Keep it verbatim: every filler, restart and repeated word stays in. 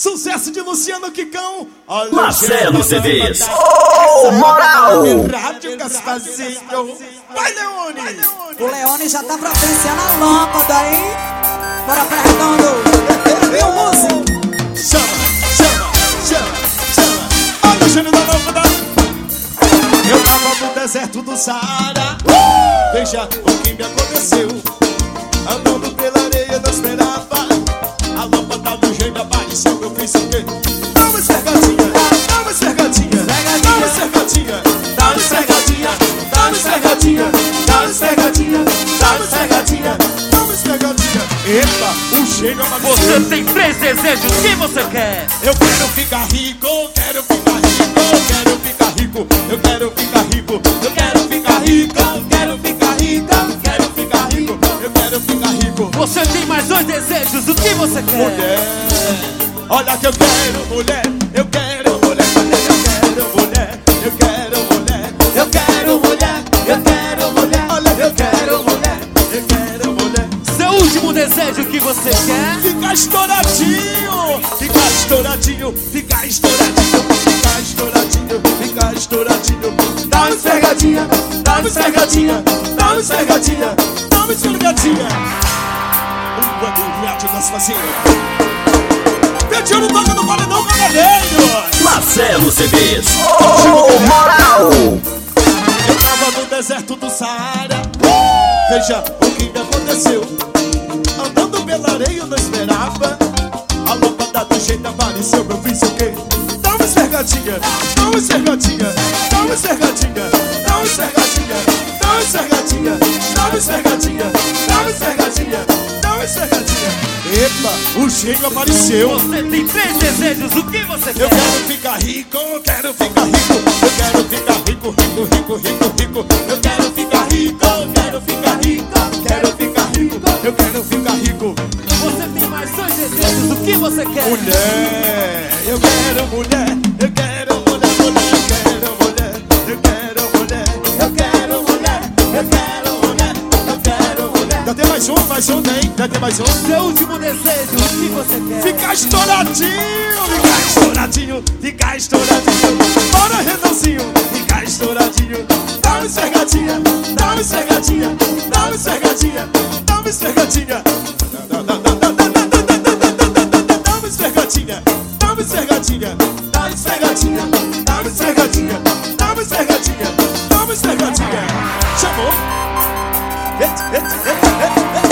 Sucesso de Luciano Quicão. Olha Marcelo C Ds. Oh, moral! Rádio Gasparzinho. Vai, Leone. O Leone já tá providenciando a lâmpada, hein? Bora pra Redondo. Viu, músico? Chama, chama, chama, chama. Olha o gênio da lâmpada. Eu tava no deserto do Saara. Veja o que me aconteceu. Andando pela areia, não esperava. A lâmpada do gênio apareceu. Eu fiz o quê? Dá uma esfregadinha, dá uma esfregadinha, dá uma esfregadinha, dá uma esfregadinha, dá uma esfregadinha, dá uma esfregadinha, dá uma esfregadinha, dá uma esfregadinha. Epa, o gênio apareceu. Você tem três desejos, o que você quer? Eu quero ficar rico, quero ficar rico, quero ficar rico, eu quero ficar rico, eu quero ficar rico, quero ficar rico, quero ficar rico, eu quero ficar rico. Você tem mais dois desejos, o que você quer? Mulher, olha que eu quero mulher, eu quero mulher, eu quero mulher, eu quero mulher, eu quero mulher, eu quero mulher, olha eu quero mulher, eu quero mulher. Seu último desejo, o que você quer? Ficar estouradinho, ficar estouradinho, ficar estouradinho, ficar estouradinho, ficar estouradinho. Dá uma esfregadinha, dá uma esfregadinha, dá uma esfregadinha, dá uma esfregadinha. Um do Rádio Gasparzinho. Pediu no toque do paredão cavaleiro. Marcelo C Ds. Oh, moral! Eu tava no deserto do Saara. Veja o que me aconteceu. Andando pela areia eu não esperava. A lâmpada do jeito apareceu. Eu fiz o quê? Dá uma esfregadinha, dá uma esfregadinha, dá uma esfregadinha, dá uma esfregadinha, dá uma esfregadinha, dá uma esfregadinha, dá uma esfregadinha, dá uma esfregadinha. Epa, o gênio apareceu. Você tem três desejos, o que você quer? Eu quero ficar rico, eu quero ficar rico, eu quero ficar rico, rico, rico, rico, rico. Eu quero ficar rico, eu quero ficar rico, quero ficar rico, eu quero ficar rico. Você tem mais dois desejos, o que você quer? Mulher, eu quero mulher, eu quero mulher, mulher, eu quero mulher, eu quero mulher, eu quero mulher, eu quero mulher, eu quero mulher. Já tem mais um, mais um, tem? Já tem mais um? Seu último desejo, o que você quer? Ficar estouradinho, ficar estouradinho, ficar estouradinho. Bora, Redãozinho, ficar estouradinho. Dá uma esfregadinha, dá uma esfregadinha, dá uma esfregadinha, dá uma esfregadinha. Dá uma esfregadinha, dá uma esfregadinha, dá uma esfregadinha, dá uma esfregadinha, dá uma esfregadinha, dá uma esfregadinha. Chamou? Et, et, et, et, et.